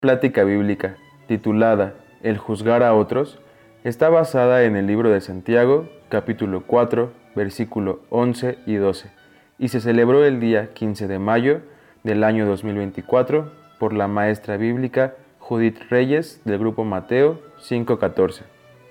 Plática bíblica, titulada El juzgar a otros, está basada en el libro de Santiago, capítulo 4, versículo 11 y 12, y se celebró el día 15 de mayo del año 2024 por la maestra bíblica Judith Reyes del grupo Mateo 5:14.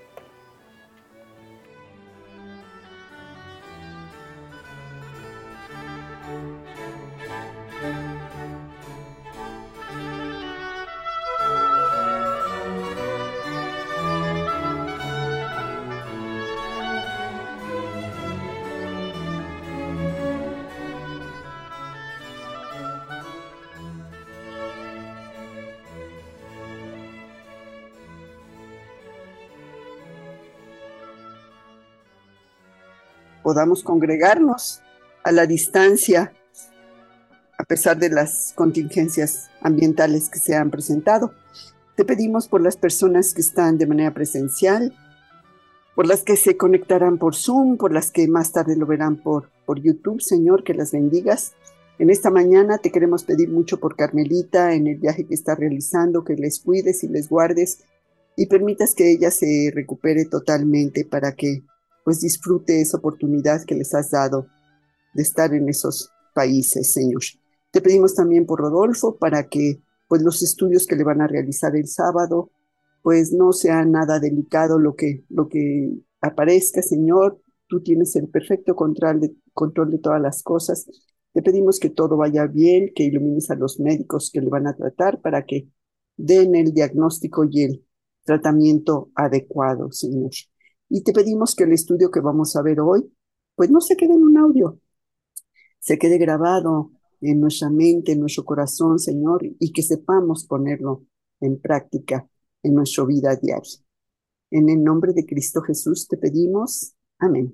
Podamos congregarnos a la distancia, a pesar de las contingencias ambientales que se han presentado. Te pedimos por las personas que están de manera presencial, por las que se conectarán por Zoom, por las que más tarde lo verán por YouTube, Señor, que las bendigas. En esta mañana te queremos pedir mucho por Carmelita en el viaje que está realizando, que les cuides y les guardes y permitas que ella se recupere totalmente para que pues disfrute esa oportunidad que les has dado de estar en esos países, Señor. Te pedimos también por Rodolfo para que pues los estudios que le van a realizar el sábado pues no sea nada delicado lo que aparezca, Señor. Tú tienes el perfecto control de todas las cosas. Te pedimos que todo vaya bien, que ilumines a los médicos que le van a tratar para que den el diagnóstico y el tratamiento adecuado, Señor. Y te pedimos que el estudio que vamos a ver hoy, pues no se quede en un audio, se quede grabado en nuestra mente, en nuestro corazón, Señor, y que sepamos ponerlo en práctica en nuestra vida diaria. En el nombre de Cristo Jesús te pedimos. Amén.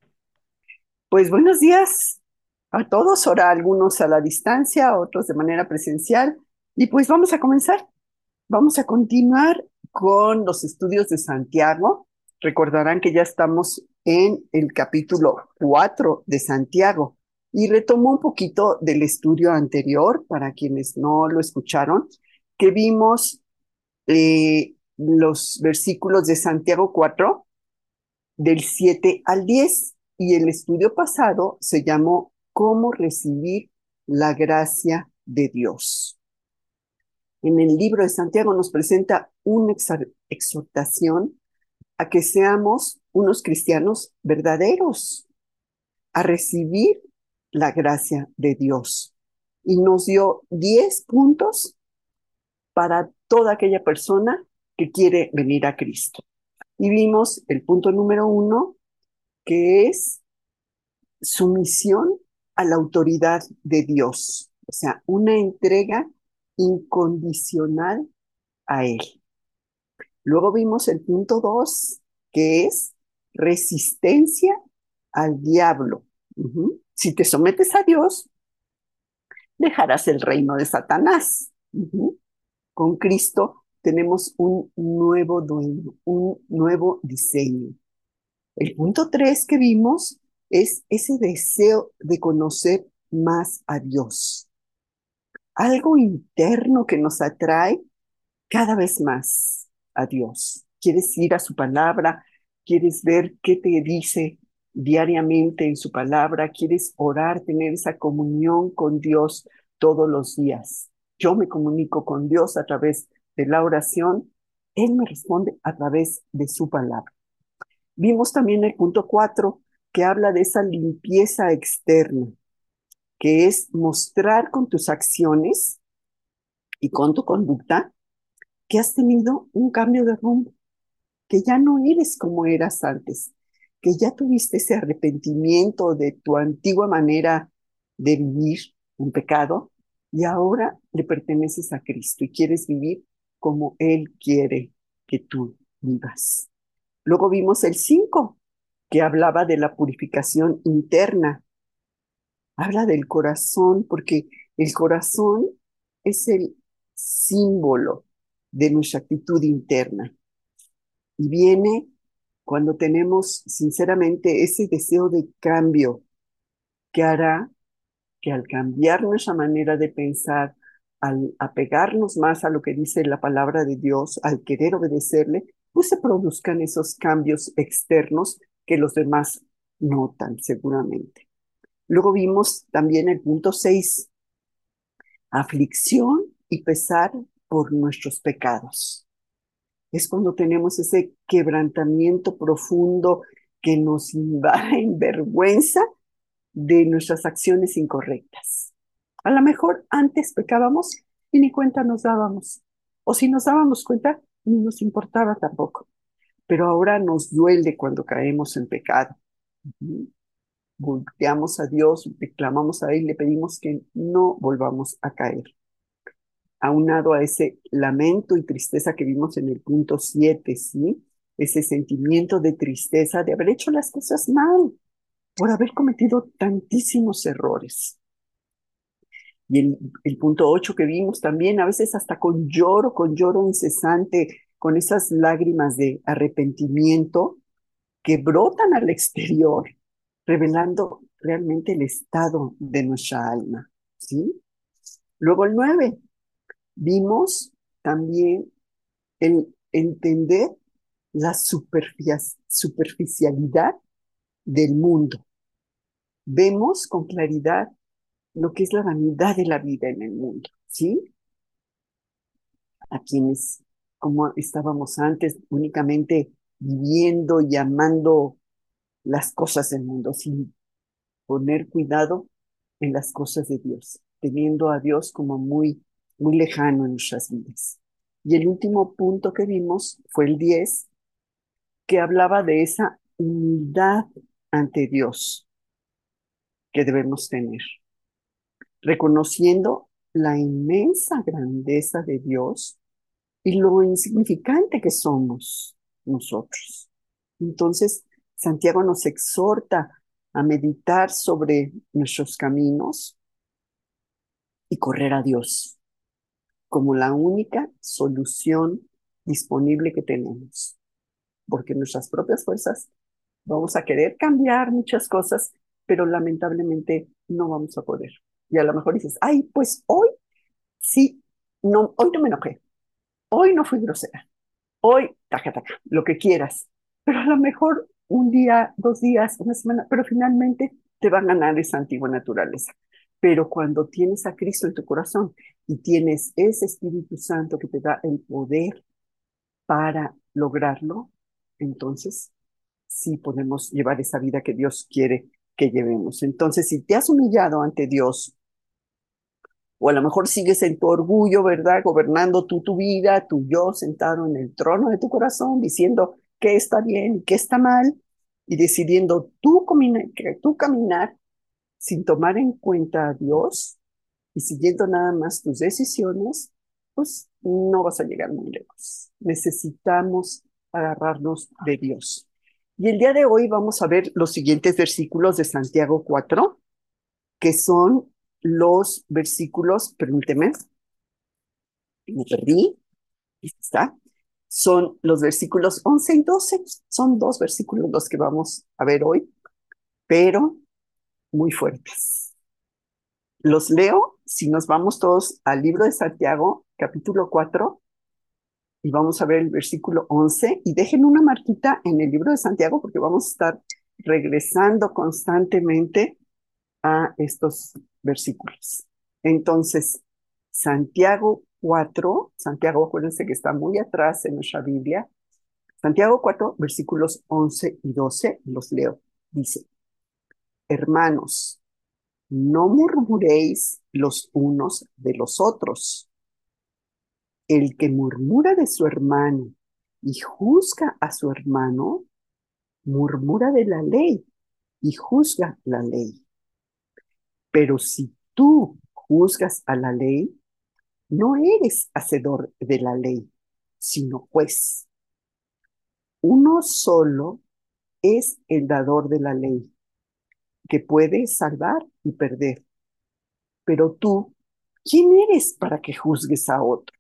Pues buenos días a todos, ahora algunos a la distancia, otros de manera presencial. Y pues vamos a comenzar. Vamos a continuar con los estudios de Santiago. Recordarán que ya estamos en el capítulo 4 de Santiago y retomo un poquito del estudio anterior para quienes no lo escucharon, que vimos los versículos de Santiago 4 del 7 al 10 y el estudio pasado se llamó ¿Cómo recibir la gracia de Dios? En el libro de Santiago nos presenta una exhortación a que seamos unos cristianos verdaderos, a recibir la gracia de Dios. Y nos dio 10 puntos para toda aquella persona que quiere venir a Cristo. Y vimos el punto número 1, que es sumisión a la autoridad de Dios, o sea, una entrega incondicional a Él. Luego vimos el punto 2, que es resistencia al diablo. Si te sometes a Dios, dejarás el reino de Satanás. Con Cristo tenemos un nuevo dueño, un nuevo diseño. El punto 3 que vimos es ese deseo de conocer más a Dios. Algo interno que nos atrae cada vez más a Dios. Quieres ir a su palabra, quieres ver qué te dice diariamente en su palabra, quieres orar, tener esa comunión con Dios todos los días. Yo me comunico con Dios a través de la oración, Él me responde a través de su palabra. Vimos también el punto 4, que habla de esa limpieza externa, que es mostrar con tus acciones y con tu conducta que has tenido un cambio de rumbo, que ya no eres como eras antes, que ya tuviste ese arrepentimiento de tu antigua manera de vivir en pecado y ahora le perteneces a Cristo y quieres vivir como Él quiere que tú vivas. Luego vimos el 5, que hablaba de la purificación interna. Habla del corazón, porque el corazón es el símbolo de nuestra actitud interna. Y viene cuando tenemos sinceramente ese deseo de cambio que hará que al cambiar nuestra manera de pensar, al apegarnos más a lo que dice la palabra de Dios, al querer obedecerle, pues se produzcan esos cambios externos que los demás notan seguramente. Luego vimos también el punto 6, aflicción y pesar por nuestros pecados. Es cuando tenemos ese quebrantamiento profundo que nos invade en vergüenza de nuestras acciones incorrectas. A lo mejor antes pecábamos y ni cuenta nos dábamos. O si nos dábamos cuenta, ni nos importaba tampoco. Pero ahora nos duele cuando caemos en pecado. Volteamos a Dios, reclamamos a Él, le pedimos que no volvamos a caer. Aunado a ese lamento y tristeza que vimos en el punto 7, ¿sí? Ese sentimiento de tristeza de haber hecho las cosas mal, por haber cometido tantísimos errores. Y el punto 8 que vimos también, a veces hasta con lloro incesante, con esas lágrimas de arrepentimiento que brotan al exterior, revelando realmente el estado de nuestra alma, ¿sí? Luego el 9, vimos también el entender la superficialidad del mundo. Vemos con claridad lo que es la vanidad de la vida en el mundo, ¿sí? A quienes, como estábamos antes, únicamente viviendo y amando las cosas del mundo, sin poner cuidado en las cosas de Dios, teniendo a Dios como muy, muy lejano en nuestras vidas. Y el último punto que vimos fue el 10, que hablaba de esa humildad ante Dios que debemos tener, reconociendo la inmensa grandeza de Dios y lo insignificante que somos nosotros. Entonces, Santiago nos exhorta a meditar sobre nuestros caminos y correr a Dios como la única solución disponible que tenemos, porque nuestras propias fuerzas vamos a querer cambiar muchas cosas, pero lamentablemente no vamos a poder. Y a lo mejor dices, ay, pues hoy sí, no, hoy no me enojé, hoy no fui grosera, hoy, taca, taca, lo que quieras. Pero a lo mejor un día, 2 días, una semana, pero finalmente te va a ganar esa antigua naturaleza. Pero cuando tienes a Cristo en tu corazón y tienes ese Espíritu Santo que te da el poder para lograrlo, entonces sí podemos llevar esa vida que Dios quiere que llevemos. Entonces, si te has humillado ante Dios, o a lo mejor sigues en tu orgullo, ¿verdad? Gobernando tú tu vida, tu yo sentado en el trono de tu corazón, diciendo qué está bien y qué está mal, y decidiendo tú caminar sin tomar en cuenta a Dios y siguiendo nada más tus decisiones, pues no vas a llegar muy lejos. Necesitamos agarrarnos de Dios. Y el día de hoy vamos a ver los siguientes versículos de Santiago 4, que son los versículos, permíteme, me perdí, ahí está, son los versículos 11 y 12, son dos versículos los que vamos a ver hoy, pero muy fuertes. Los leo, si nos vamos todos al libro de Santiago, capítulo 4, y vamos a ver el versículo 11, y dejen una marquita en el libro de Santiago porque vamos a estar regresando constantemente a estos versículos. Entonces, Santiago 4, Santiago, acuérdense que está muy atrás en nuestra Biblia, Santiago 4, versículos 11 y 12, los leo. Dice, hermanos, no murmuréis los unos de los otros. El que murmura de su hermano y juzga a su hermano, murmura de la ley y juzga la ley. Pero si tú juzgas a la ley, no eres hacedor de la ley, sino juez. Uno solo es el dador de la ley, que puede salvar y perder. Pero tú, ¿quién eres para que juzgues a otro?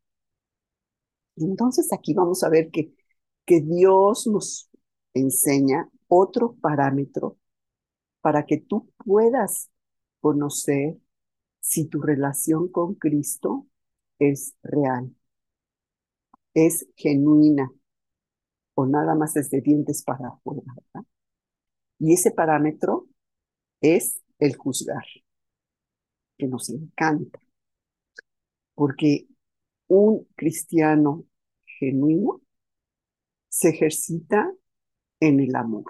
Entonces aquí vamos a ver que Dios nos enseña otro parámetro para que tú puedas conocer si tu relación con Cristo es real, es genuina o nada más es de dientes para afuera, ¿verdad? Y ese parámetro es el juzgar, que nos encanta, porque un cristiano genuino se ejercita en el amor.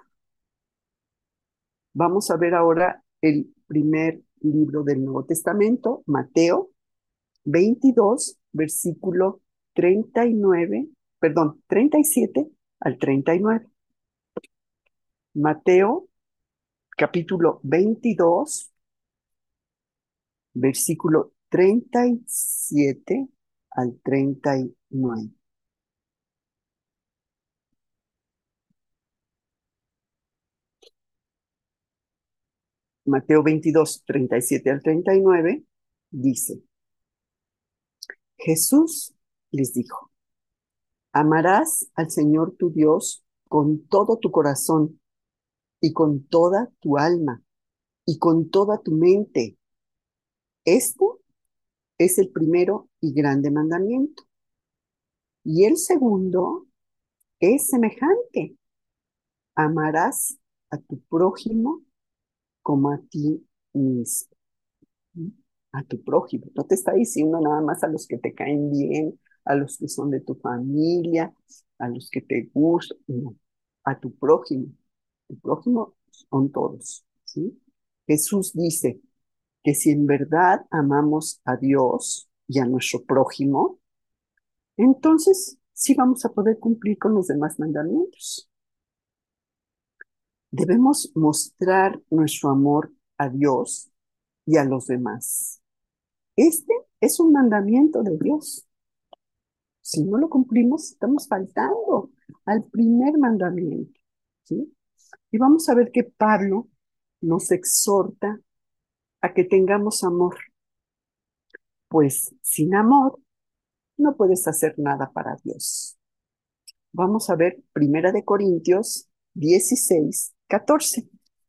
Vamos a ver ahora el primer libro del Nuevo Testamento, Mateo 22, versículo 39, perdón, 37 al 39. Mateo capítulo 22, versículo 37 al 39. Mateo 22, 37 al 39 dice, Jesús les dijo, amarás al Señor tu Dios con todo tu corazón y con toda tu alma y con toda tu mente. Este es el primero y grande mandamiento. Y el segundo es semejante. Amarás a tu prójimo como a ti mismo. A tu prójimo. No te está diciendo nada más a los que te caen bien, a los que son de tu familia, a los que te gustan. No, a tu prójimo. Tu prójimo son todos. ¿Sí? Jesús dice que si en verdad amamos a Dios y a nuestro prójimo, entonces sí vamos a poder cumplir con los demás mandamientos. Debemos mostrar nuestro amor a Dios y a los demás. Este es un mandamiento de Dios. Si no lo cumplimos, estamos faltando al primer mandamiento. ¿Sí? Y vamos a ver que Pablo nos exhorta a que tengamos amor, pues sin amor no puedes hacer nada para Dios. Vamos a ver Primera de Corintios 16, 14.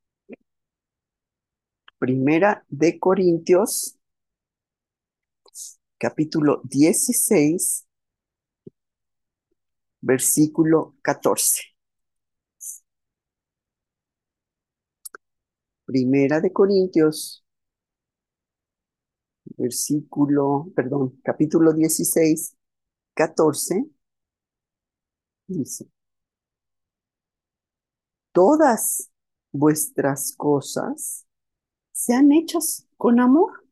Primera de Corintios, capítulo 16, versículo 14. Primera de Corintios, capítulo 16, 14, dice, todas vuestras cosas sean hechas con amor.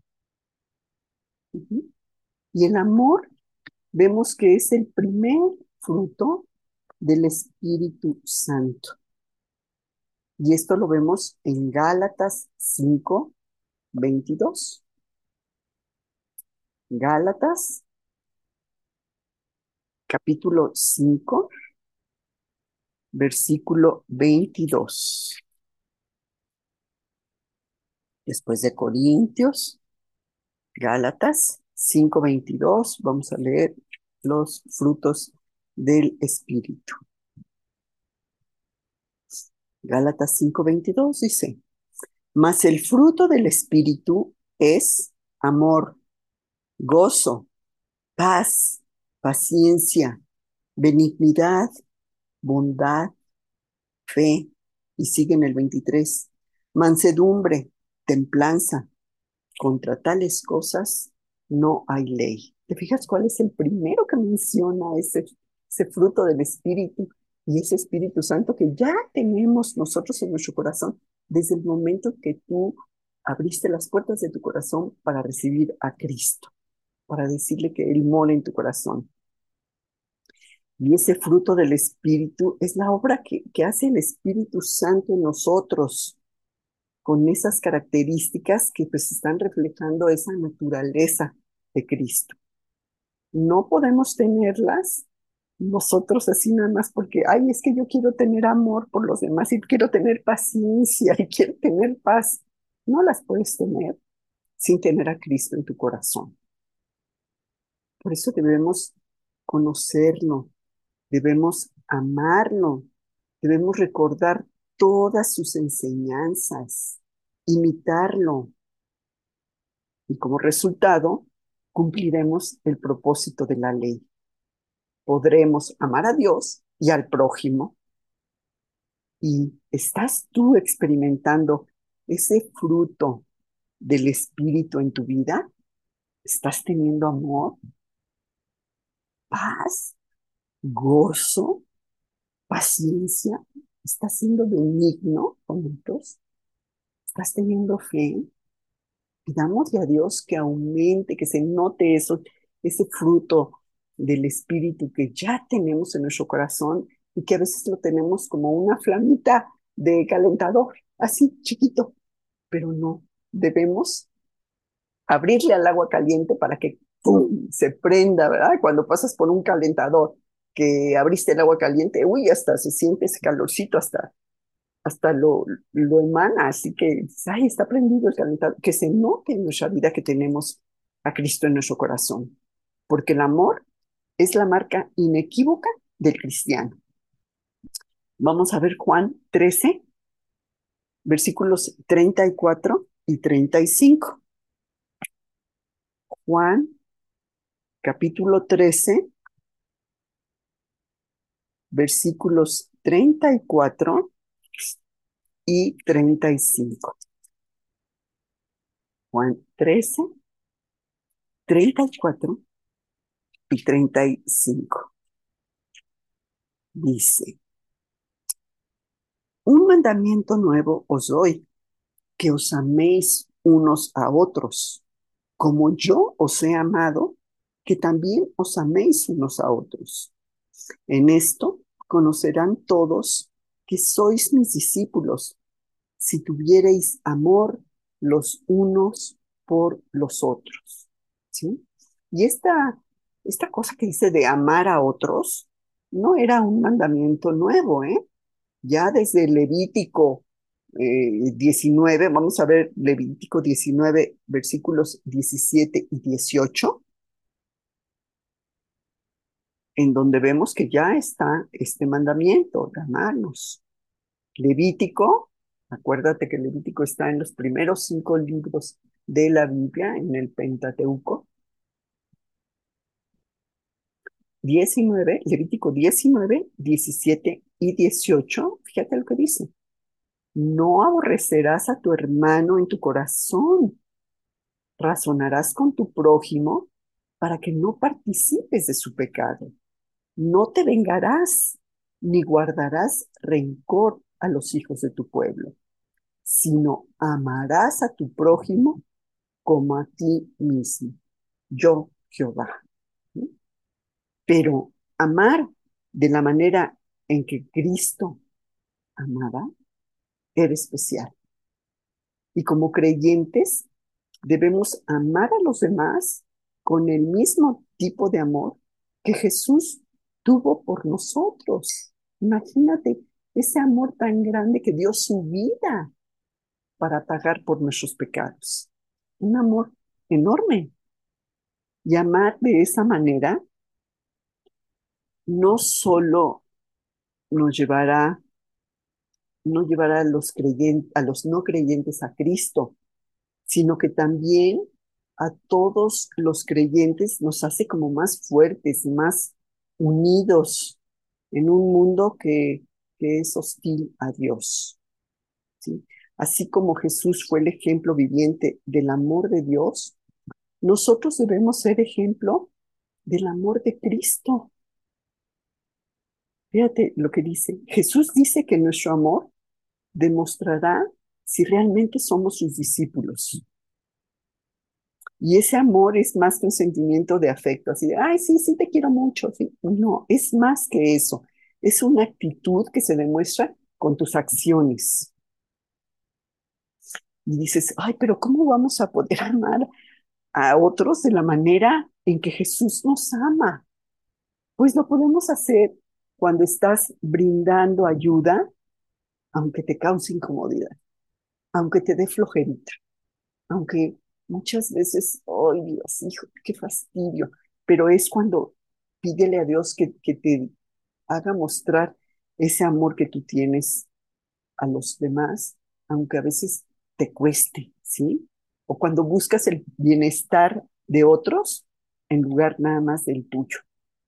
Ujú. Y el amor vemos que es el primer fruto del Espíritu Santo. Y esto lo vemos en Gálatas 5, 22. Gálatas, capítulo 5, versículo 22. Después de Corintios, Gálatas 5, 22, vamos a leer los frutos del Espíritu. Gálatas 5, 22 dice, mas el fruto del Espíritu es amor, gozo, paz, paciencia, benignidad, bondad, fe, y sigue en el 23, mansedumbre, templanza. Contra tales cosas no hay ley. ¿Te fijas cuál es el primero que menciona ese fruto del Espíritu y ese Espíritu Santo que ya tenemos nosotros en nuestro corazón desde el momento que tú abriste las puertas de tu corazón para recibir a Cristo, para decirle que Él mora en tu corazón? Y ese fruto del Espíritu es la obra que hace el Espíritu Santo en nosotros, con esas características que pues están reflejando esa naturaleza de Cristo. No podemos tenerlas nosotros así nada más porque, ay, es que yo quiero tener amor por los demás y quiero tener paciencia y quiero tener paz. No las puedes tener sin tener a Cristo en tu corazón. Por eso debemos conocerlo, debemos amarlo, debemos recordar todas sus enseñanzas, imitarlo y como resultado, cumpliremos el propósito de la ley. Podremos amar a Dios y al prójimo. ¿Y estás tú experimentando ese fruto del Espíritu en tu vida? ¿Estás teniendo amor, paz, gozo, paciencia? ¿Estás siendo benigno con otros? ¿Estás teniendo fe? Pidámosle a Dios que aumente, que se note eso, ese fruto del Espíritu que ya tenemos en nuestro corazón y que a veces lo tenemos como una flamita de calentador, así chiquito, pero no, debemos abrirle al agua caliente para que ¡pum! Se prenda, ¿verdad? Cuando pasas por un calentador que abriste el agua caliente, uy, hasta se siente ese calorcito, hasta lo emana, así que, ay, está prendido el calentador, que se note en nuestra vida que tenemos a Cristo en nuestro corazón, porque el amor es la marca inequívoca del cristiano. Vamos a ver Juan 13, versículos 34 y 35. Juan capítulo 13, versículos 34 y 35. Juan 13, 34 y 35. Dice, un mandamiento nuevo os doy, que os améis unos a otros, como yo os he amado, que también os améis unos a otros. En esto conocerán todos que sois mis discípulos, si tuviereis amor los unos por los otros. ¿Sí? Y esta cosa que dice de amar a otros no era un mandamiento nuevo, ¿eh? Ya desde Levítico 19, vamos a ver Levítico 19, versículos 17 y 18, en donde vemos que ya está este mandamiento de amarnos. Levítico, acuérdate que Levítico está en los primeros 5 libros de la Biblia, en el Pentateuco. 19, Levítico 19, 17 y 18, fíjate lo que dice. No aborrecerás a tu hermano en tu corazón, razonarás con tu prójimo para que no participes de su pecado. No te vengarás, ni guardarás rencor a los hijos de tu pueblo, sino amarás a tu prójimo como a ti mismo. Yo, Jehová. ¿Sí? Pero amar de la manera en que Cristo amaba era especial. Y como creyentes debemos amar a los demás con el mismo tipo de amor que Jesús tuvo por nosotros. Imagínate ese amor tan grande que dio su vida para pagar por nuestros pecados. Un amor enorme. Y amar de esa manera no solo nos llevará, no llevará a los creyentes, a los no creyentes a Cristo, sino que también a todos los creyentes nos hace como más fuertes, más unidos en un mundo que es hostil a Dios. ¿Sí? Así como Jesús fue el ejemplo viviente del amor de Dios, nosotros debemos ser ejemplo del amor de Cristo. Fíjate lo que dice. Jesús dice que nuestro amor demostrará si realmente somos sus discípulos. Y ese amor es más que un sentimiento de afecto, así de, ay, sí, sí, te quiero mucho. ¿Sí? No, es más que eso. Es una actitud que se demuestra con tus acciones. Y dices, ay, pero ¿cómo vamos a poder amar a otros de la manera en que Jesús nos ama? Pues lo podemos hacer cuando estás brindando ayuda, aunque te cause incomodidad, aunque te dé flojerita, aunque muchas veces, ay Dios, hijo, qué fastidio, pero es cuando pídele a Dios que te haga mostrar ese amor que tú tienes a los demás, aunque a veces te cueste, ¿sí? O cuando buscas el bienestar de otros, en lugar nada más del tuyo.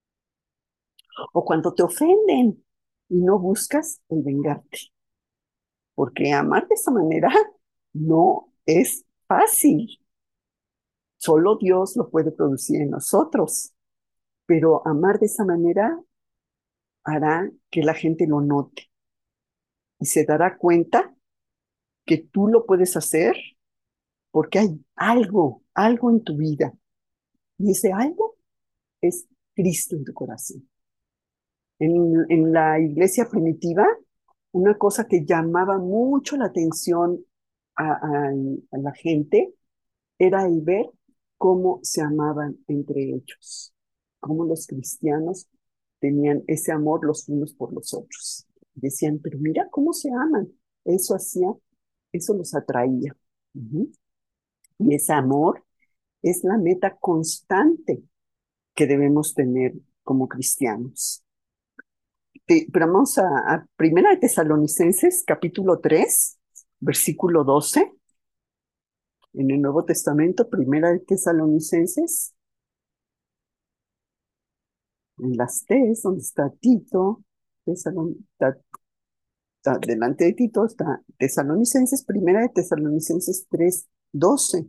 O cuando te ofenden y no buscas el vengarte. Porque amar de esa manera no es fácil. Solo Dios lo puede producir en nosotros. Pero amar de esa manera hará que la gente lo note y se dará cuenta que tú lo puedes hacer porque hay algo en tu vida. Y ese algo es Cristo en tu corazón. En la iglesia primitiva, una cosa que llamaba mucho la atención a la gente era el ver cómo se amaban entre ellos, cómo los cristianos tenían ese amor los unos por los otros. Decían, pero mira cómo se aman. Eso hacía, eso los atraía. Ujú. Y ese amor es la meta constante que debemos tener como cristianos. Pero vamos a Primera de Tesalonicenses, capítulo 3, versículo 12. En el Nuevo Testamento, Primera de Tesalonicenses, en las T's, donde está Tito, delante de Tito está Tesalonicenses, Primera de Tesalonicenses 3, 12,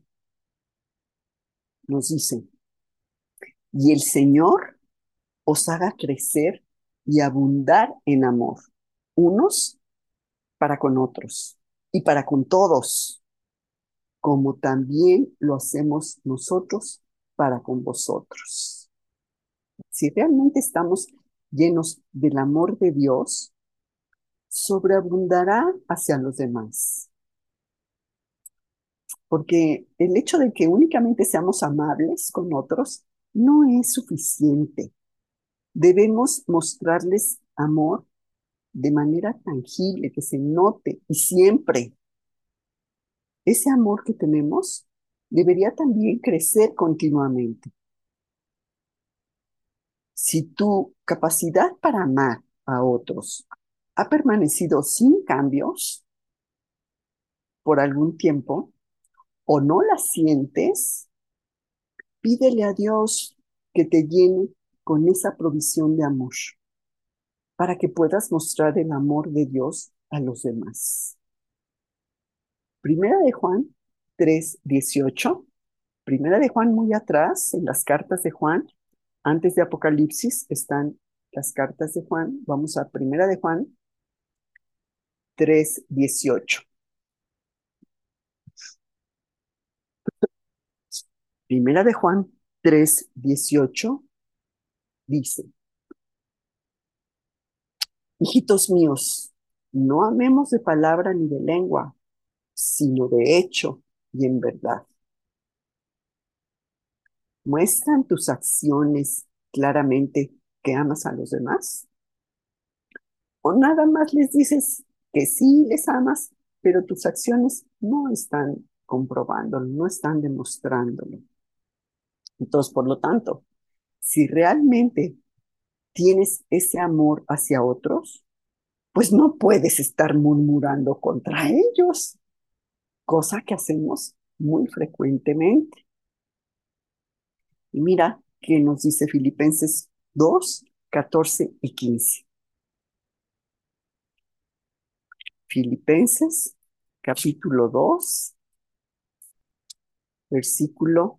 nos dice, y el Señor os haga crecer y abundar en amor, unos para con otros y para con todos, como también lo hacemos nosotros para con vosotros. Si realmente estamos llenos del amor de Dios, sobreabundará hacia los demás. Porque el hecho de que únicamente seamos amables con otros no es suficiente. Debemos mostrarles amor de manera tangible, que se note y siempre. Ese amor que tenemos debería también crecer continuamente. Si tu capacidad para amar a otros ha permanecido sin cambios por algún tiempo o no la sientes, pídele a Dios que te llene con esa provisión de amor para que puedas mostrar el amor de Dios a los demás. Primera de Juan 3:18. Primera de Juan muy atrás, en las cartas de Juan, antes de Apocalipsis están las cartas de Juan. Vamos a Primera de Juan 3:18. Primera de Juan 3:18 dice, hijitos míos, no amemos de palabra ni de lengua, sino de hecho y en verdad. ¿Muestran tus acciones claramente que amas a los demás? ¿O nada más les dices que sí les amas, pero tus acciones no están comprobándolo, no están demostrándolo? Entonces, por lo tanto, si realmente tienes ese amor hacia otros, pues no puedes estar murmurando contra ellos, cosa que hacemos muy frecuentemente. Y mira que nos dice Filipenses 2, 14 y 15. Filipenses, capítulo 2, versículo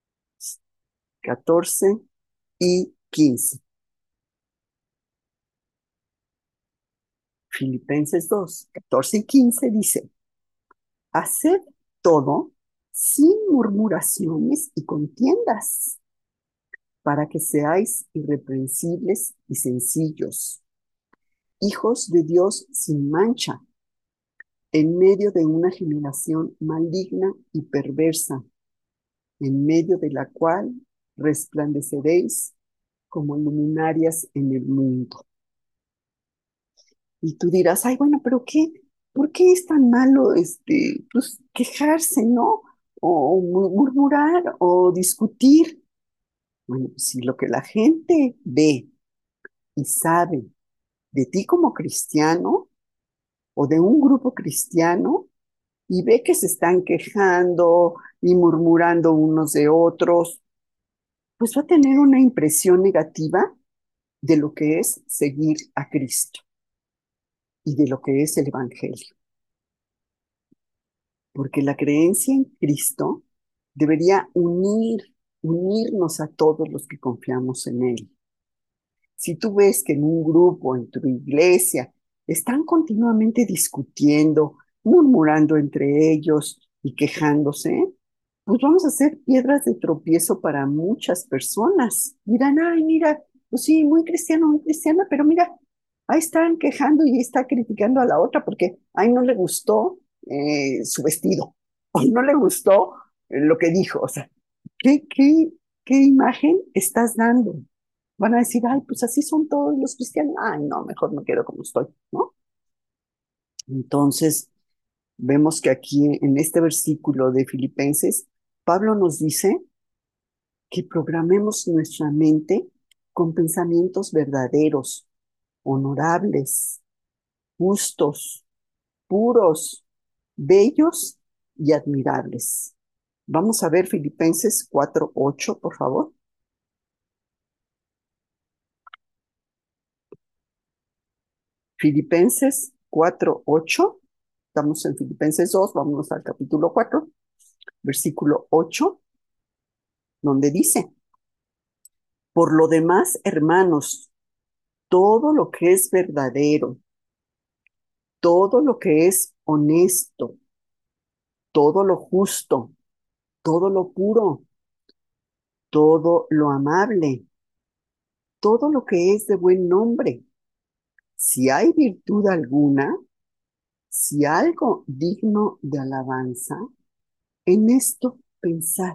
14 y 15. Filipenses 2, 14 y 15 dice, haced todo sin murmuraciones y contiendas, para que seáis irreprensibles y sencillos, hijos de Dios sin mancha, en medio de una generación maligna y perversa, en medio de la cual resplandeceréis como luminarias en el mundo. Y tú dirás, ay, bueno, pero ¿qué? ¿Por qué es tan malo pues, quejarse, ¿no? O murmurar o discutir. Bueno, si lo que la gente ve y sabe de ti como cristiano o de un grupo cristiano y ve que se están quejando y murmurando unos de otros, pues va a tener una impresión negativa de lo que es seguir a Cristo y de lo que es el Evangelio. Porque la creencia en Cristo debería unirnos a todos los que confiamos en Él. Si tú ves que en un grupo, en tu iglesia, están continuamente discutiendo, murmurando entre ellos y quejándose, pues vamos a ser piedras de tropiezo para muchas personas. Dirán, ay, mira, pues sí, muy cristiana, pero mira, ahí están quejando y está criticando a la otra porque ahí no le gustó su vestido o no le gustó lo que dijo. O sea, ¿qué imagen estás dando? Van a decir, ay, pues así son todos los cristianos. Ay, no, mejor me quedo como estoy, ¿no? Entonces, vemos que aquí en este versículo de Filipenses, Pablo nos dice que programemos nuestra mente con pensamientos verdaderos, honorables, justos, puros, bellos y admirables. Vamos a ver Filipenses 4:8, por favor. Filipenses 4:8. Estamos en Filipenses 2, vámonos al capítulo 4, versículo 8, donde dice, por lo demás, hermanos, todo lo que es verdadero, todo lo que es honesto, todo lo justo, todo lo puro, todo lo amable, todo lo que es de buen nombre, si hay virtud alguna, si algo digno de alabanza, en esto pensad.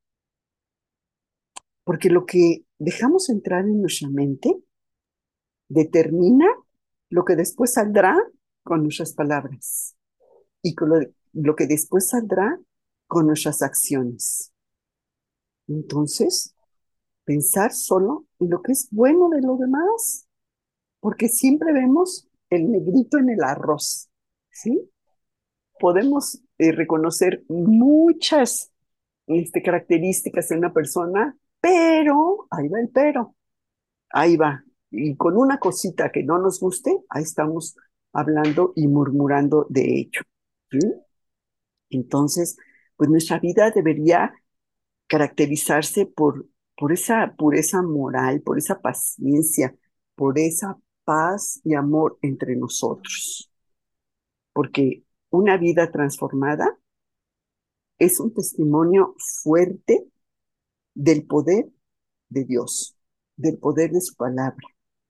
Porque lo que dejamos entrar en nuestra mente determina lo que después saldrá con nuestras palabras y con lo que después saldrá con nuestras acciones. Entonces, pensar solo en lo que es bueno de lo demás, porque siempre vemos el negrito en el arroz, ¿sí? Podemos reconocer muchas características en una persona, pero, ahí va el pero, ahí va. Y con una cosita que no nos guste, ahí estamos hablando y murmurando de ello. ¿Sí? Entonces, pues nuestra vida debería caracterizarse por esa pureza moral, por esa paciencia, por esa paz y amor entre nosotros. Porque una vida transformada es un testimonio fuerte del poder de Dios, del poder de su palabra.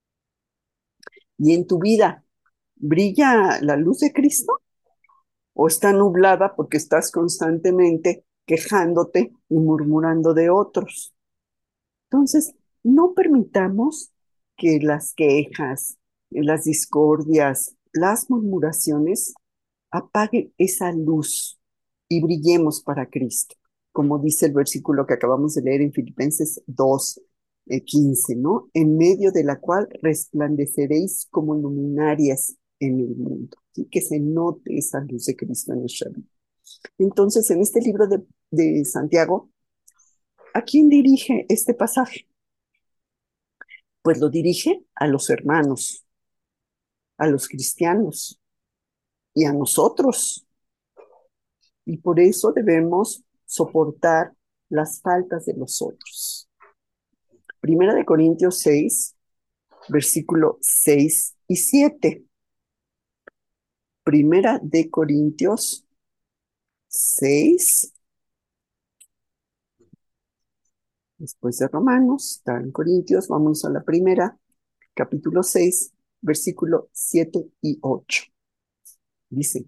Y en tu vida, ¿brilla la luz de Cristo o está nublada porque estás constantemente quejándote y murmurando de otros? Entonces, no permitamos que las quejas, las discordias, las murmuraciones apaguen esa luz y brillemos para Cristo, como dice el versículo que acabamos de leer en Filipenses 2, 15, ¿no? En medio de la cual resplandeceréis como luminarias en el mundo, ¿sí? Que se note esa luz de Cristo en nuestra vida. Entonces, en este libro de Santiago, ¿a quién dirige este pasaje? Pues lo dirige a los hermanos, a los cristianos y a nosotros. Y por eso debemos soportar las faltas de los otros. Primera de Corintios 6, versículo 6 y 7. Primera de Corintios 6, después de Romanos, está en Corintios, vamos a la primera, capítulo 6, versículo 7 y 8. Dice,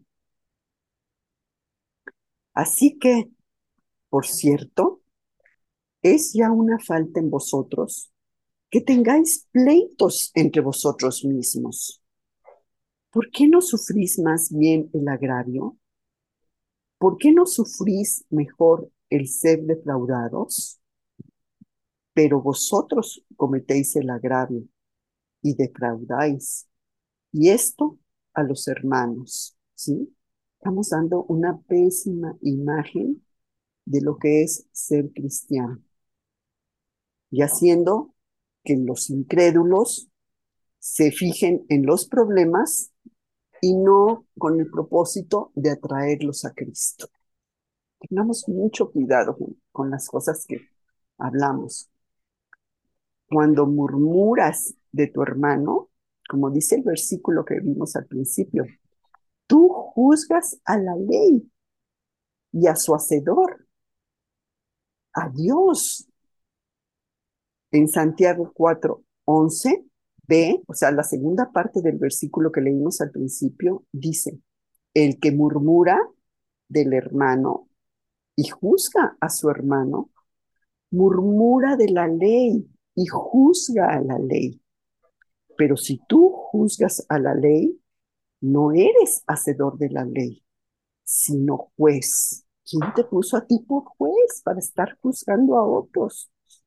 así que, por cierto, es ya una falta en vosotros que tengáis pleitos entre vosotros mismos. ¿Por qué no sufrís más bien el agravio? ¿Por qué no sufrís mejor el ser defraudados? Pero vosotros cometéis el agravio y defraudáis. Y esto a los hermanos, ¿sí? Estamos dando una pésima imagen de lo que es ser cristiano. y haciendo que los incrédulos se fijen en los problemas y no con el propósito de atraerlos a Cristo. Tengamos mucho cuidado con las cosas que hablamos. Cuando murmuras de tu hermano, como dice el versículo que vimos al principio, tú juzgas a la ley y a su hacedor, a Dios. En Santiago 4:11 b, o sea, la segunda parte del versículo que leímos al principio, dice, el que murmura del hermano y juzga a su hermano, murmura de la ley y juzga a la ley. Pero si tú juzgas a la ley, no eres hacedor de la ley, sino juez. ¿Quién te puso a ti por juez para estar juzgando a otros?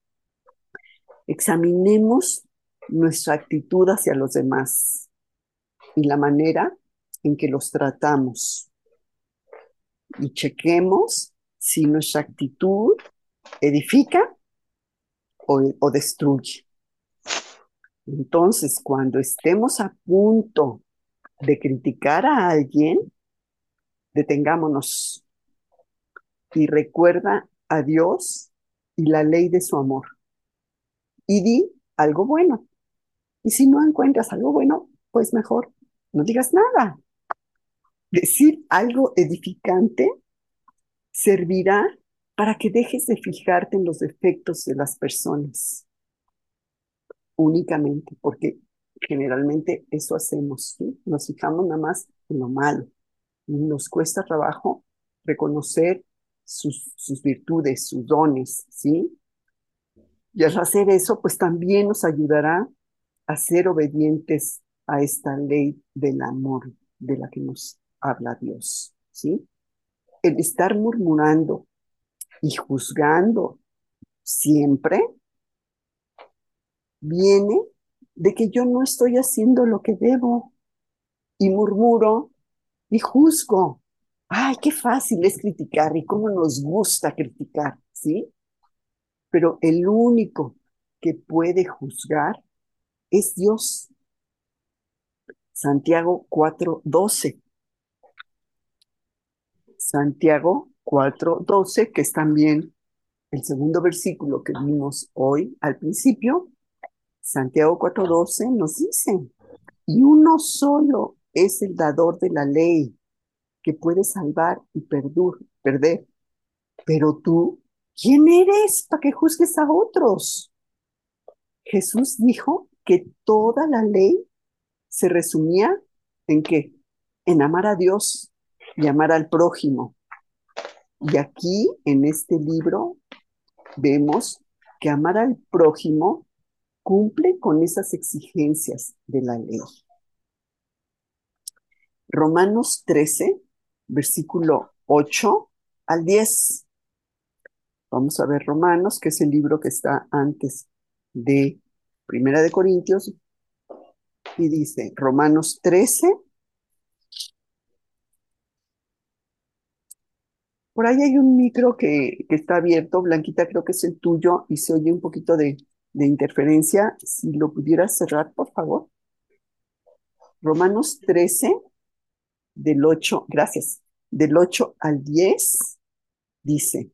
Examinemos nuestra actitud hacia los demás y la manera en que los tratamos. Y chequemos si nuestra actitud edifica o destruye. Entonces, cuando estemos a punto de criticar a alguien, detengámonos y recuerda a Dios y la ley de su amor. Y di algo bueno. Y si no encuentras algo bueno, pues mejor no digas nada. Decir algo edificante servirá para que dejes de fijarte en los defectos de las personas únicamente, porque generalmente eso hacemos, ¿sí? Nos fijamos nada más en lo malo. Y nos cuesta trabajo reconocer sus virtudes, sus dones, ¿sí? Y al hacer eso, pues también nos ayudará a ser obedientes a esta ley del amor de la que nos habla Dios, ¿sí? El estar murmurando y juzgando siempre viene de que yo no estoy haciendo lo que debo y murmuro y juzgo. Ay, qué fácil es criticar y cómo nos gusta criticar, ¿sí? Pero el único que puede juzgar es Dios. Santiago 4:12. Santiago 4:12, que es también el segundo versículo que vimos hoy al principio. Santiago 4:12 nos dice, y uno solo es el dador de la ley que puede salvar y perder. Pero tú, ¿quién eres para que juzgues a otros? Jesús dijo que toda la ley se resumía en qué? En amar a Dios y amar al prójimo. Y aquí, en este libro, vemos que amar al prójimo cumple con esas exigencias de la ley. Romanos 13, versículo 8 al 10. Vamos a ver Romanos, que es el libro que está antes de Primera de Corintios, y dice Romanos 13. Por ahí hay un micro que está abierto, Blanquita, creo que es el tuyo, y se oye un poquito de interferencia. Si lo pudieras cerrar, por favor. Romanos 13, del 8, gracias, del 8 al 10, dice,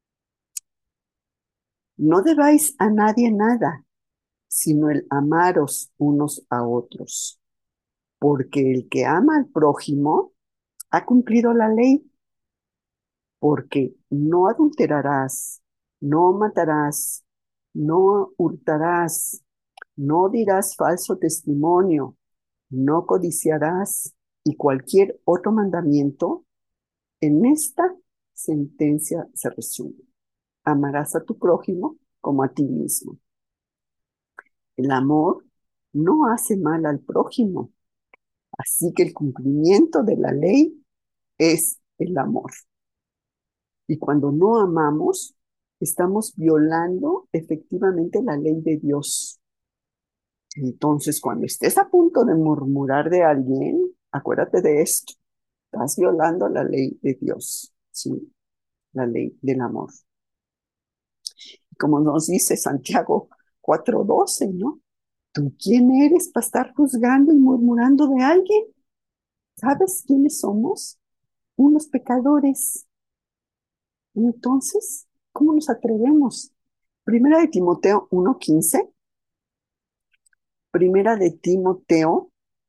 no debáis a nadie nada, sino el amaros unos a otros, porque el que ama al prójimo ha cumplido la ley, porque no adulterarás, no matarás, no hurtarás, no dirás falso testimonio, no codiciarás, y cualquier otro mandamiento, en esta sentencia se resume. Amarás a tu prójimo como a ti mismo. El amor no hace mal al prójimo, así que el cumplimiento de la ley es el amor. Y cuando no amamos, estamos violando efectivamente la ley de Dios. Entonces, cuando estés a punto de murmurar de alguien, acuérdate de esto. Estás violando la ley de Dios, ¿sí? La ley del amor. como nos dice Santiago 4:12, ¿no? ¿Tú quién eres para estar juzgando y murmurando de alguien? ¿Sabes quiénes somos? Unos pecadores. Entonces, ¿cómo nos atrevemos? Primera de Timoteo 1:15. Primera de Timoteo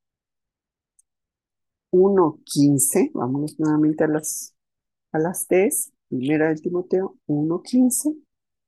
1:15. Vámonos nuevamente a las T's. Primera de Timoteo 1:15.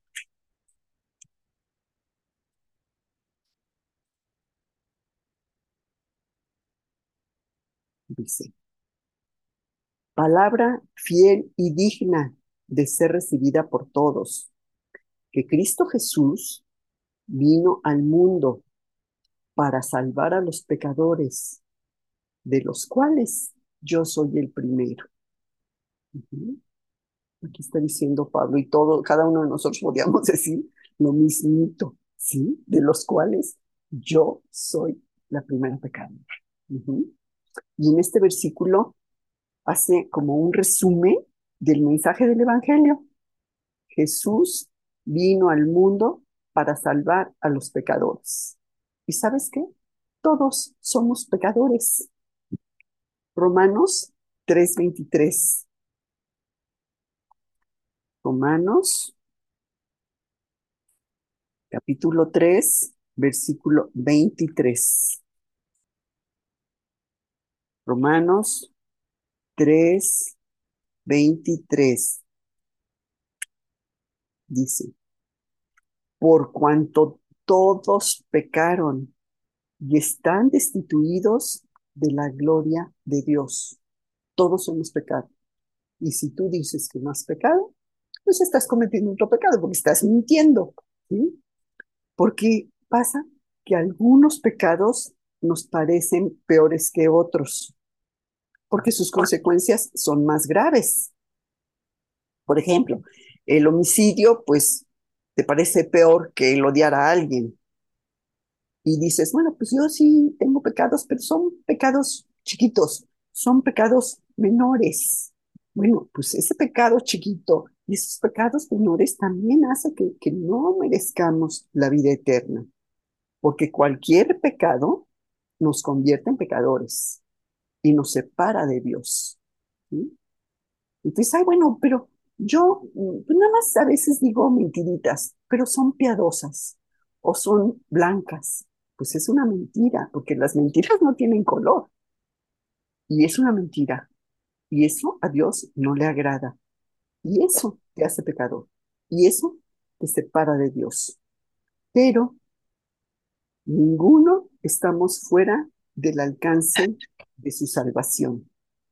Dice, palabra fiel y digna de ser recibida por todos, que Cristo Jesús vino al mundo para salvar a los pecadores, de los cuales yo soy el primero. Ujú. Aquí está diciendo Pablo, y cada uno de nosotros podríamos decir lo mismito, ¿sí? De los cuales yo soy la primera pecadora. Ujú. Y en este versículo hace como un resumen del mensaje del Evangelio. Jesús vino al mundo para salvar a los pecadores. ¿Y sabes qué? Todos somos pecadores. Romanos 3:23. Romanos capítulo 3, versículo 23. Romanos 3:23 dice, por cuanto todos pecaron y están destituidos de la gloria de Dios. Todos hemos pecado. Y si tú dices que no has pecado, pues estás cometiendo otro pecado porque estás mintiendo, ¿sí? Porque pasa que algunos pecados nos parecen peores que otros, porque sus consecuencias son más graves. Por ejemplo, el homicidio, pues, te parece peor que el odiar a alguien. Y dices, bueno, pues yo sí tengo pecados, pero son pecados chiquitos, son pecados menores. Bueno, pues ese pecado chiquito y esos pecados menores también hacen que no merezcamos la vida eterna, porque cualquier pecado nos convierte en pecadores y nos separa de Dios. ¿Sí? Entonces, ay, bueno, pero yo pues nada más a veces digo mentiritas, pero son piadosas o son blancas. Pues es una mentira, porque las mentiras no tienen color y es una mentira. Y eso a Dios no le agrada. Y eso te hace pecador. Y eso te separa de Dios. Pero ninguno estamos fuera del alcance de su salvación.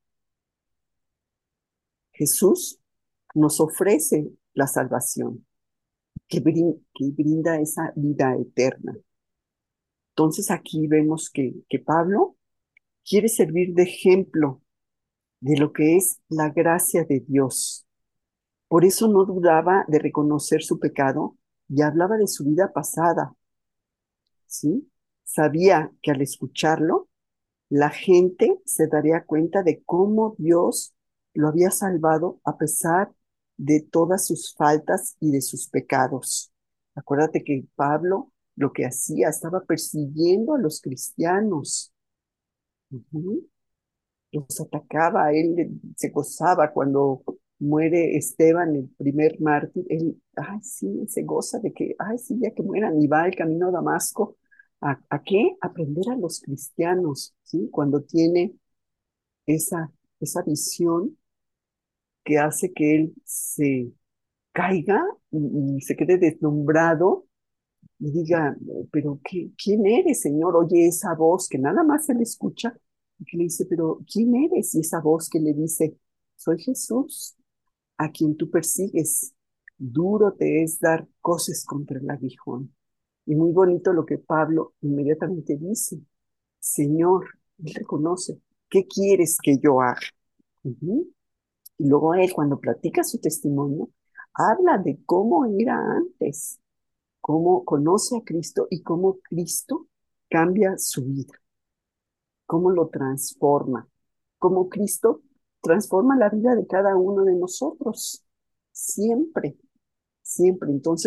Jesús nos ofrece la salvación que brinda esa vida eterna. Entonces aquí vemos que Pablo quiere servir de ejemplo de lo que es la gracia de Dios. Por eso no dudaba de reconocer su pecado y hablaba de su vida pasada, ¿sí? Sabía que al escucharlo, la gente se daría cuenta de cómo Dios lo había salvado a pesar de todas sus faltas y de sus pecados. Acuérdate que Pablo lo que hacía, estaba persiguiendo a los cristianos. Ujú. Los atacaba, él se gozaba cuando muere Esteban, el primer mártir, él, ay, sí, se goza de que, ay, sí, ya que mueran, y va al camino a Damasco. ¿A qué? Aprender a los cristianos, ¿sí? Cuando tiene esa visión que hace que él se caiga y se quede deslumbrado y diga, pero ¿quién eres, Señor? Oye esa voz que nada más él escucha y que le dice, pero ¿quién eres? Y esa voz que le dice, soy Jesús, a quien tú persigues. Duro te es dar coces contra el aguijón. Y muy bonito lo que Pablo inmediatamente dice, Señor, él reconoce, ¿qué quieres que yo haga? Ujú. Y luego él, cuando platica su testimonio, habla de cómo era antes, cómo conoce a Cristo y cómo Cristo cambia su vida, cómo lo transforma, cómo Cristo transforma la vida de cada uno de nosotros, siempre, siempre. Entonces,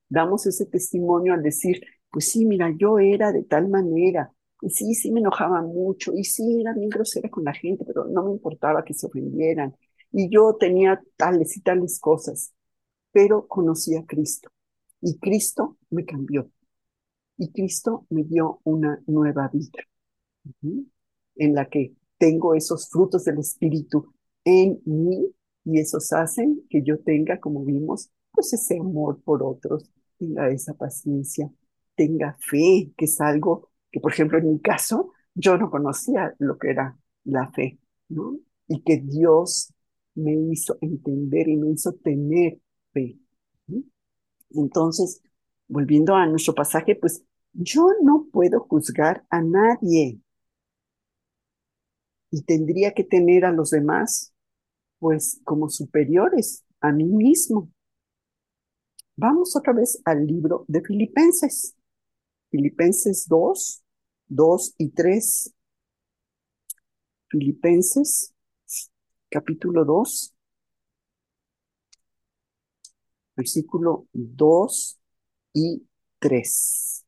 damos ese testimonio al decir, pues sí, mira, yo era de tal manera, y sí, sí me enojaba mucho, y sí era bien grosera con la gente, pero no me importaba que se ofendieran, y yo tenía tales y tales cosas, pero conocí a Cristo, y Cristo me cambió, y Cristo me dio una nueva vida, ¿sí? En la que tengo esos frutos del Espíritu en mí y esos hacen que yo tenga, como vimos, pues ese amor por otros, tenga esa paciencia, tenga fe, que es algo que, por ejemplo, en mi caso, yo no conocía lo que era la fe, ¿no? Y que Dios me hizo entender y me hizo tener fe, ¿sí? Entonces, volviendo a nuestro pasaje, pues yo no puedo juzgar a nadie y tendría que tener a los demás, pues, como superiores a mí mismo. Vamos otra vez al libro de Filipenses. Filipenses 2, 2 y 3. Filipenses, capítulo 2, versículo 2 y 3.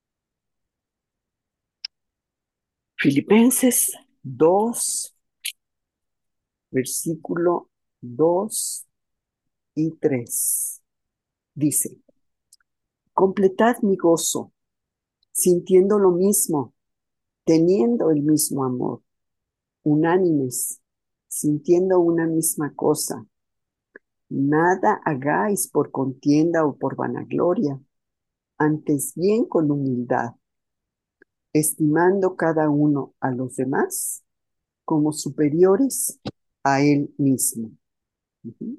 Filipenses 2, versículo 2 y 3. Dice, completad mi gozo, sintiendo lo mismo, teniendo el mismo amor, unánimes, sintiendo una misma cosa. Nada hagáis por contienda o por vanagloria, antes bien con humildad, estimando cada uno a los demás como superiores a él mismo. Ujú.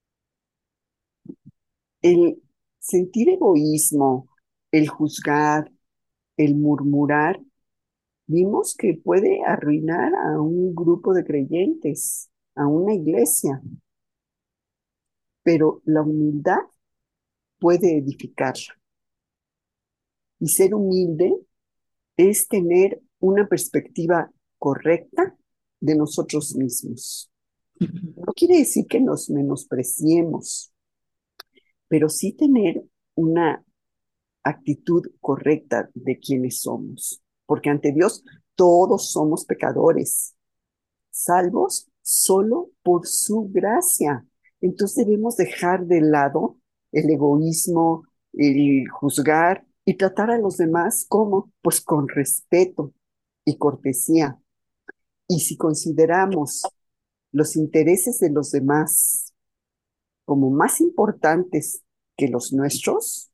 El sentir egoísmo, el juzgar, el murmurar, vimos que puede arruinar a un grupo de creyentes, a una iglesia, pero la humildad puede edificarla. Y ser humilde es tener una perspectiva correcta de nosotros mismos. No quiere decir que nos menospreciemos, pero sí tener una actitud correcta de quienes somos, porque ante Dios todos somos pecadores, salvos solo por su gracia. Entonces debemos dejar de lado el egoísmo, el juzgar y tratar a los demás como, pues con respeto y cortesía. Y si consideramos los intereses de los demás como más importantes que los nuestros,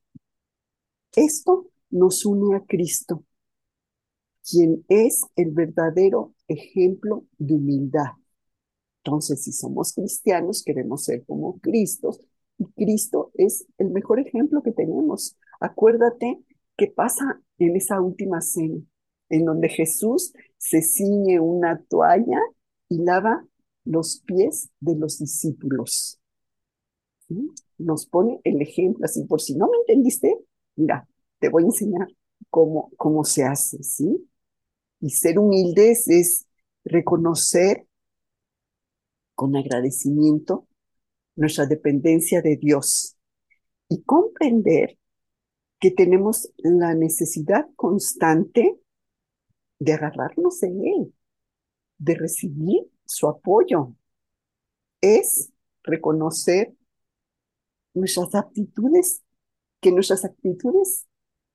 esto nos une a Cristo, quien es el verdadero ejemplo de humildad. Entonces, si somos cristianos, queremos ser como Cristo, y Cristo es el mejor ejemplo que tenemos. Acuérdate qué pasa en esa última cena, en donde Jesús se ciñe una toalla y lava los pies de los discípulos. ¿Sí? Nos pone el ejemplo, así por si no me entendiste, mira, te voy a enseñar cómo se hace, ¿sí? Y ser humildes es reconocer con agradecimiento nuestra dependencia de Dios y comprender que tenemos la necesidad constante de agarrarnos de Él, de recibir su apoyo. Es reconocer nuestras aptitudes, que nuestras actitudes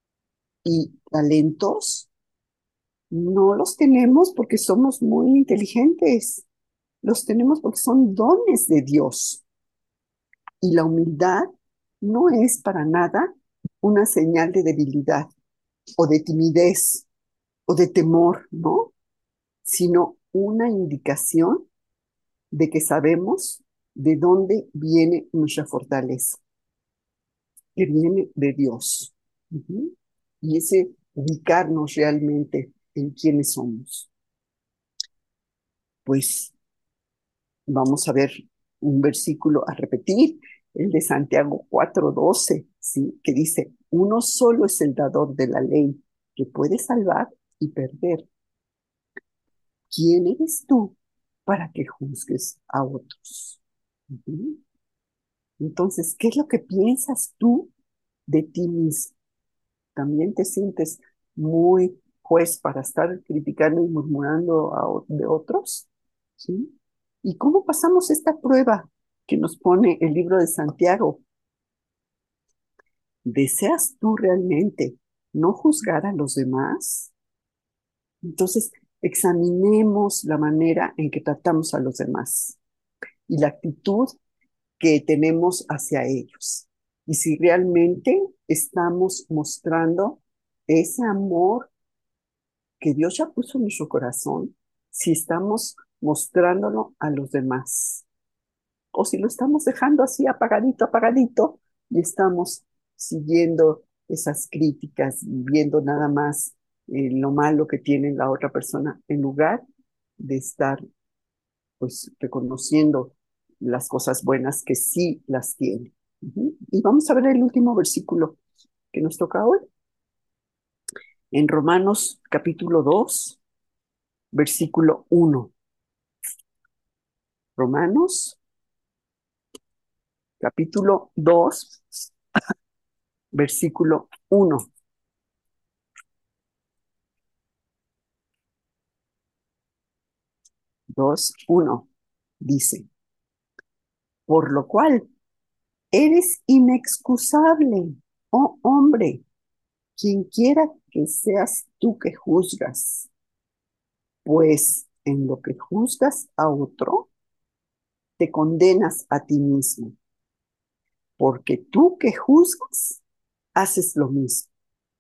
y talentos no los tenemos porque somos muy inteligentes, los tenemos porque son dones de Dios. Y la humildad no es para nada una señal de debilidad o de timidez o de temor, ¿no? Sino una indicación de que sabemos de dónde viene nuestra fortaleza, que viene de Dios. Ujú. Y ese ubicarnos realmente en quiénes somos. Pues vamos a ver un versículo a repetir, el de Santiago 4:12, ¿sí? Que dice, uno solo es el dador de la ley, que puede salvar y perder. ¿Quién eres tú para que juzgues a otros? Ujú. Entonces, ¿qué es lo que piensas tú de ti mismo. También te sientes muy juez para estar criticando y murmurando de otros, ¿sí? ¿Y cómo pasamos esta prueba que nos pone el libro de Santiago? ¿Deseas tú realmente no juzgar a los demás? Entonces, examinemos la manera en que tratamos a los demás y la actitud que tenemos hacia ellos. Y si realmente estamos mostrando ese amor que Dios ya puso en nuestro corazón, si estamos mostrándolo a los demás, o si lo estamos dejando así apagadito, apagadito, y estamos siguiendo esas críticas y viendo nada más lo malo que tiene la otra persona, en lugar de estar pues reconociendo las cosas buenas que sí las tiene. Y vamos a ver el último versículo que nos toca hoy, en Romanos capítulo 2 versículo 1. Romanos capítulo 2 versículo 1. 2:1 dice, por lo cual eres inexcusable, oh hombre, quien quiera que seas tú que juzgas, pues en lo que juzgas a otro, te condenas a ti mismo, porque tú que juzgas, haces lo mismo.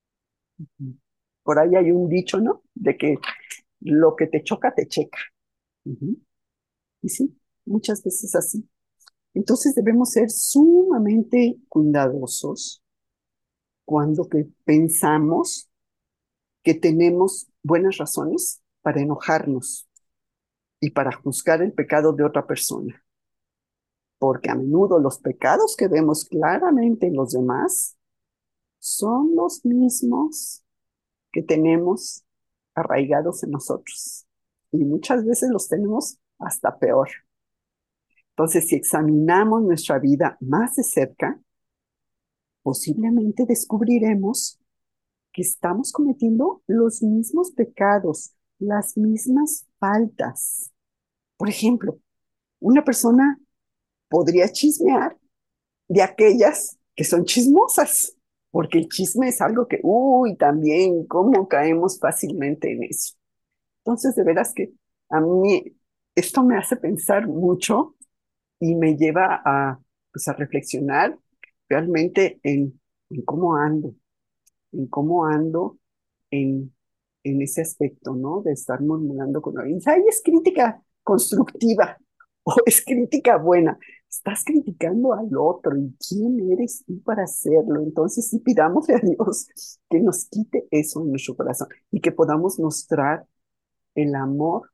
Por ahí hay un dicho, ¿no? De que lo que te choca, te checa. Ujú. Y sí, muchas veces así. Entonces debemos ser sumamente cuidadosos cuando que pensamos que tenemos buenas razones para enojarnos y para juzgar el pecado de otra persona, porque a menudo los pecados que vemos claramente en los demás son los mismos que tenemos arraigados en nosotros. Y muchas veces los tenemos hasta peor. Entonces, si examinamos nuestra vida más de cerca, posiblemente descubriremos que estamos cometiendo los mismos pecados, las mismas faltas. Por ejemplo, una persona podría chismear de aquellas que son chismosas, porque el chisme es algo que, uy, también, cómo caemos fácilmente en eso. Entonces, de veras que a mí esto me hace pensar mucho y me lleva a, pues, a reflexionar realmente en cómo ando, en cómo ando en, en ese aspecto, ¿no? De estar murmurando con alguien. Ahí es crítica constructiva o es crítica buena. Estás criticando al otro y quién eres tú para hacerlo. Entonces, sí pidámosle a Dios que nos quite eso en nuestro corazón y que podamos mostrar el amor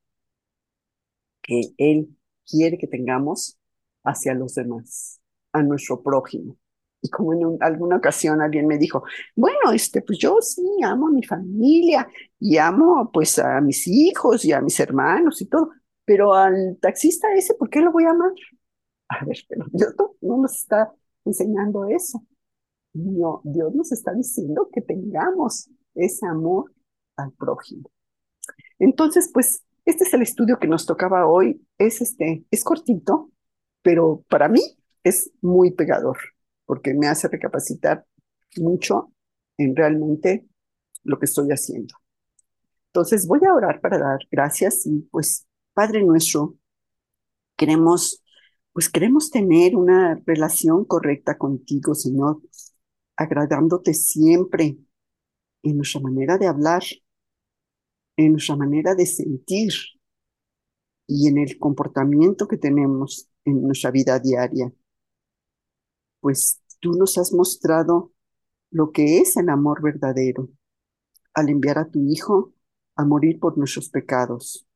que Él quiere que tengamos hacia los demás, a nuestro prójimo. Y como en alguna ocasión alguien me dijo, bueno, pues yo sí amo a mi familia y amo pues a mis hijos y a mis hermanos y todo, pero al taxista ese, ¿por qué lo voy a amar? A ver, pero Dios no nos está enseñando eso. No, Dios nos está diciendo que tengamos ese amor al prójimo. Entonces, pues, este es el estudio que nos tocaba hoy. Es cortito, pero para mí es muy pegador, porque me hace recapacitar mucho en realmente lo que estoy haciendo. Entonces, voy a orar para dar gracias y pues, Padre nuestro, queremos, pues queremos tener una relación correcta contigo, Señor, agradándote siempre en nuestra manera de hablar, en nuestra manera de sentir y en el comportamiento que tenemos en nuestra vida diaria, pues tú nos has mostrado lo que es el amor verdadero al enviar a tu Hijo a morir por nuestros pecados.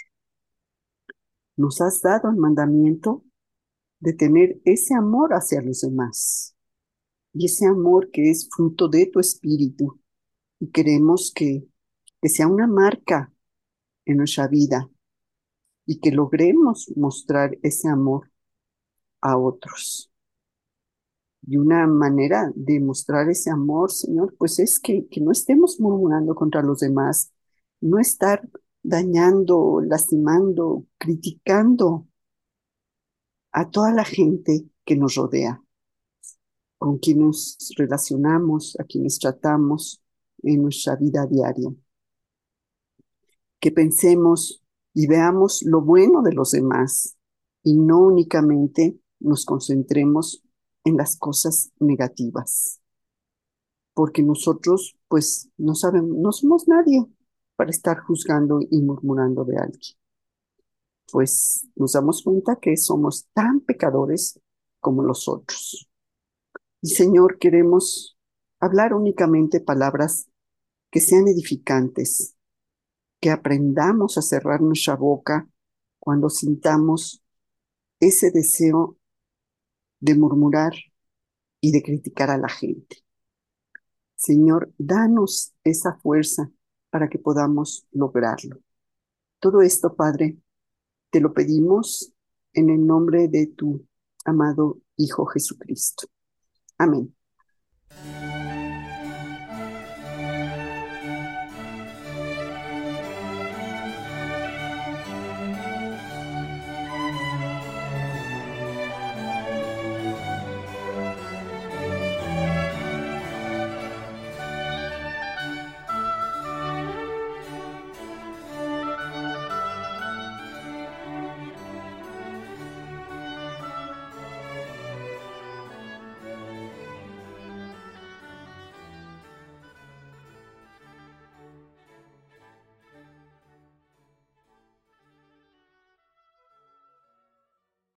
Nos has dado el mandamiento de tener ese amor hacia los demás y ese amor que es fruto de tu espíritu y queremos que sea una marca en nuestra vida y que logremos mostrar ese amor a otros. Y una manera de mostrar ese amor, Señor, pues es que no estemos murmurando contra los demás, no estar dañando, lastimando, criticando a toda la gente que nos rodea, con quienes nos relacionamos, a quienes tratamos en nuestra vida diaria. Que pensemos y veamos lo bueno de los demás y no únicamente nos concentremos en las cosas negativas, porque nosotros pues no sabemos, no somos nadie para estar juzgando y murmurando de alguien, pues nos damos cuenta que somos tan pecadores como los otros. Y Señor, queremos hablar únicamente palabras que sean edificantes, que aprendamos a cerrar nuestra boca cuando sintamos ese deseo de murmurar y de criticar a la gente. Señor, danos esa fuerza para que podamos lograrlo. Todo esto, Padre, te lo pedimos en el nombre de tu amado Hijo Jesucristo. Amén.